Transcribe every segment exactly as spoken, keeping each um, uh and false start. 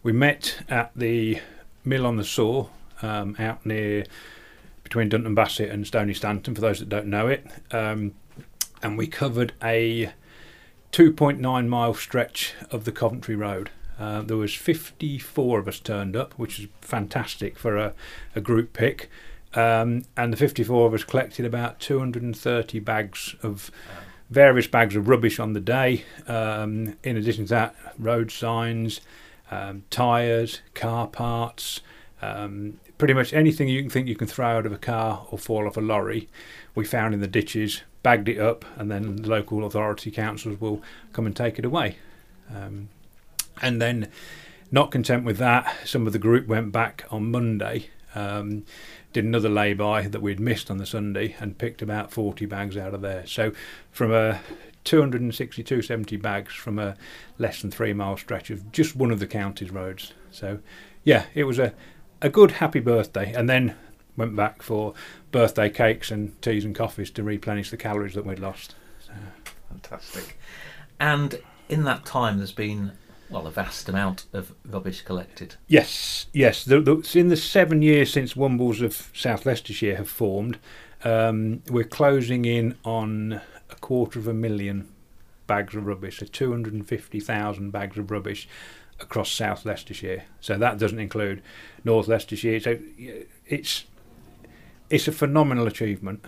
we met at the Mill on the Soar, um, out near between Dunton Bassett and Stony Stanton, for those that don't know it. Um, and we covered a two point nine mile stretch of the Coventry Road. Uh, there was fifty-four of us turned up, which is fantastic for a, a group pick. Um, and the fifty-four of us collected about two hundred thirty bags of various bags of rubbish on the day. Um, in addition to that, road signs, um, tyres, car parts, um, pretty much anything you can think you can throw out of a car or fall off a lorry, we found in the ditches, bagged it up, and then the local authority councils will come and take it away. Um, and then, not content with that, some of the group went back on Monday, um, did another lay-by that we'd missed on the Sunday, and picked about forty bags out of there. So from a two hundred sixty-two seventy bags from a less than three mile stretch of just one of the county's roads. So yeah, it was a, a good happy birthday, and then went back for birthday cakes and teas and coffees to replenish the calories that we'd lost. So. Fantastic. And in that time there's been, well, a vast amount of rubbish collected. Yes, yes. The, the, in the seven years since Wombles of South Leicestershire have formed, um, we're closing in on a quarter of a million bags of rubbish, so two hundred fifty thousand bags of rubbish across South Leicestershire. So that doesn't include North Leicestershire. So it's it's a phenomenal achievement.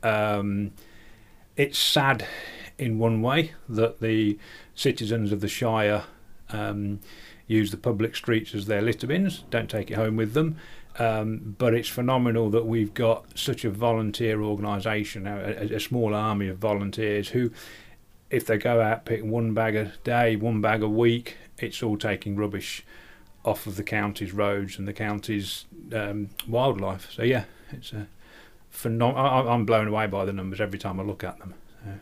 Um, it's sad in one way that the citizens of the Shire um, use the public streets as their litter bins, don't take it home with them. Um, but it's phenomenal that we've got such a volunteer organisation, a, a small army of volunteers who, if they go out picking one bag a day, one bag a week, it's all taking rubbish off of the county's roads and the county's um, wildlife. So yeah, it's a phenom- I'm blown away by the numbers every time I look at them. So.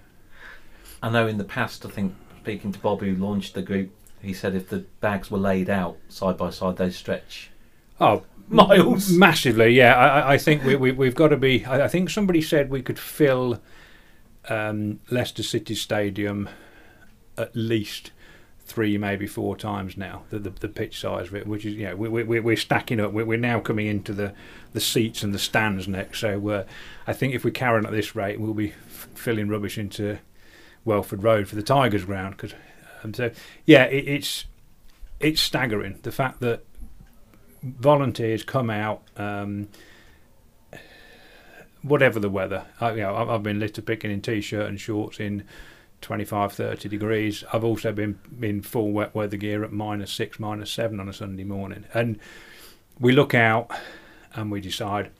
I know in the past, I think, speaking to Bob who launched the group, he said if the bags were laid out side by side, they'd stretch oh miles. Massively, yeah. I, I think we, we, we've got to be... I, I think somebody said we could fill um, Leicester City Stadium at least three, maybe four times now, the, the, the pitch size of it, which is, you know, we, we, we're stacking up. We're, we're now coming into the, the seats and the stands next. So uh, I think if we carry on at this rate, we'll be f- filling rubbish into Welford Road for the Tigers ground. Cause, um, so, yeah, it, it's it's staggering, the fact that volunteers come out, um, whatever the weather. I, you know, I've, I've been litter picking in t-shirt and shorts in twenty-five, thirty degrees. I've also been in full wet weather gear at minus six, minus seven on a Sunday morning. And we look out and we decide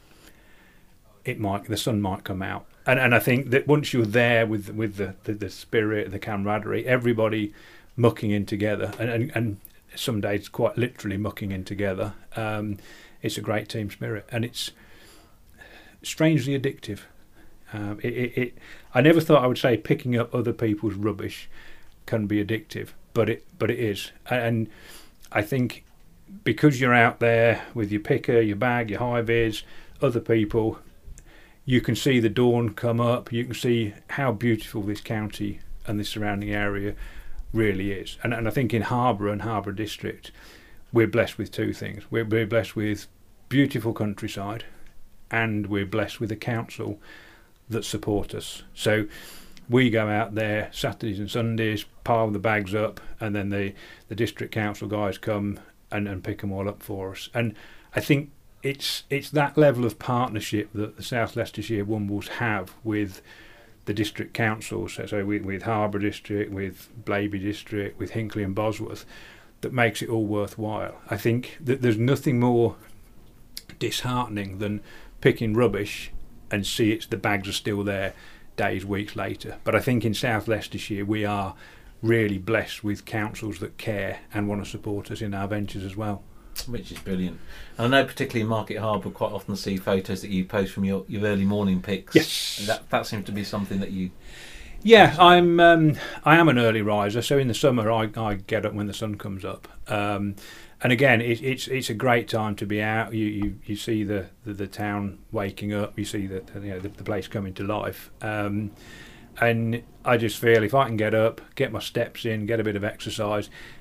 it might, the sun might come out. And and I think that once you're there with with the, the, the spirit, the camaraderie, everybody mucking in together, and, and, and some days quite literally mucking in together, um, it's a great team spirit, and it's strangely addictive. Um, it, it, it, I never thought I would say picking up other people's rubbish can be addictive, but it but it is. And I think because you're out there with your picker, your bag, your high vis, other people, you can see the dawn come up. You can see how beautiful this county and this surrounding area really is. And, and I think in Harborough and Harborough District, we're blessed with two things. We're, we're blessed with beautiful countryside, and we're blessed with a council that support us. So we go out there Saturdays and Sundays, pile the bags up, and then the, the district council guys come and, and pick them all up for us. And I think it's it's that level of partnership that the South Leicestershire Wombles have with the district councils, so, so with, with Harborough District, with Blaby District, with Hinckley and Bosworth, that makes it all worthwhile. I think that there's nothing more disheartening than picking rubbish and see it's the bags are still there days, weeks later. But I think in South Leicestershire we are really blessed with councils that care and want to support us in our ventures as well. Which is brilliant. And I know particularly in Market Harbour quite often see photos that you post from your, your early morning picks. Yes. That that seems to be something that you... Yeah, I'm um, I am an early riser, so in the summer I, I get up when the sun comes up. Um, and again, it, it's it's a great time to be out. You you, you see the, the, the town waking up, you see the, you know, the, the place coming to life. Um, and I just feel if I can get up, get my steps in, get a bit of exercise,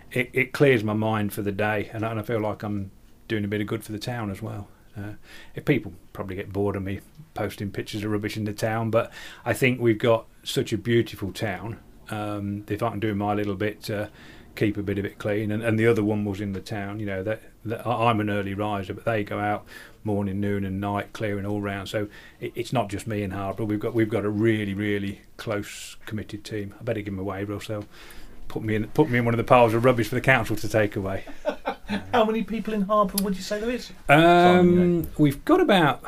it, it clears my mind for the day, and I, and I feel like I'm doing a bit of good for the town as well. Uh, if people probably get bored of me posting pictures of rubbish in the town, but I think we've got such a beautiful town. Um, if I can do my little bit to keep a bit of it clean, and, and the other one was in the town, you know, that, that I'm an early riser, but they go out morning, noon and night clearing all round. So it, it's not just me and Harborough. We've got we've got a really, really close, committed team. I better give them away, Russ. They'll put me in put me in one of the piles of rubbish for the council to take away. How many people in Harborough would you say there is? Um, Simon, you know. We've got about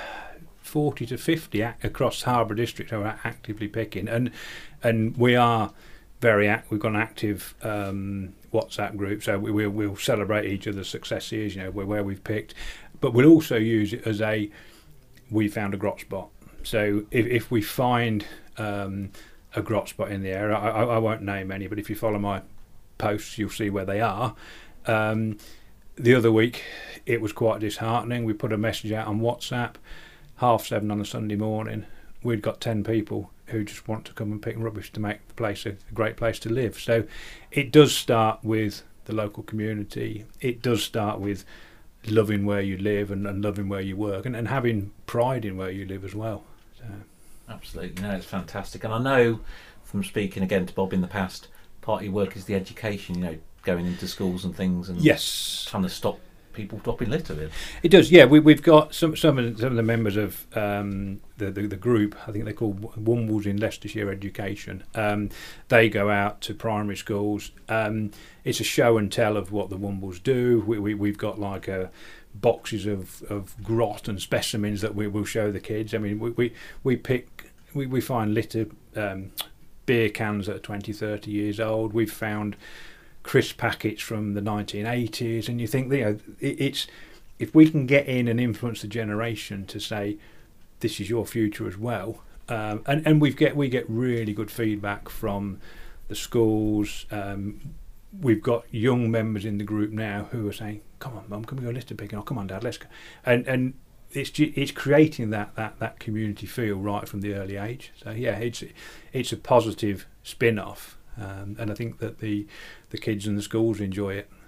forty to fifty ac- across Harborough district who are actively picking, and and we are very act- we've got an active um, WhatsApp group, so we, we'll, we'll celebrate each other's successes, you know, where, where we've picked, but we'll also use it as a we found a grot spot. So if, if we find um, a grot spot in the area, I, I, I won't name any, but if you follow my posts, you'll see where they are. Um, the other week, it was quite disheartening. We put a message out on WhatsApp, half seven on a Sunday morning. We'd got ten people who just want to come and pick rubbish to make the place a, a great place to live. So it does start with the local community. It does start with loving where you live and, and loving where you work, and, and having pride in where you live as well. So. Absolutely, no, it's fantastic. And I know from speaking again to Bob in the past, part of your work is the education, you know, going into schools and things, and yes, trying to stop people dropping litter in. It does, yeah. We, we've got some some of the, some of the members of um, the, the the group. I think they're called Wombles in Leicestershire Education. Um, they go out to primary schools. Um, it's a show and tell of what the Wombles do. We, we we've got like a boxes of, of grot and specimens that we will show the kids. I mean, we we, we pick we, we find litter um, beer cans that are twenty, thirty years old. We've found crisp packets from the nineteen eighties, and you think, you know, it, it's if we can get in and influence the generation to say this is your future as well, um, and and we get we get really good feedback from the schools. Um, we've got young members in the group now who are saying, "Come on, Mum, can we go litter picking? Oh, come on, Dad, let's go," and and it's it's creating that that that community feel right from the early age. So yeah, it's it's a positive spin-off. Um, and I think that the the kids and the schools enjoy it.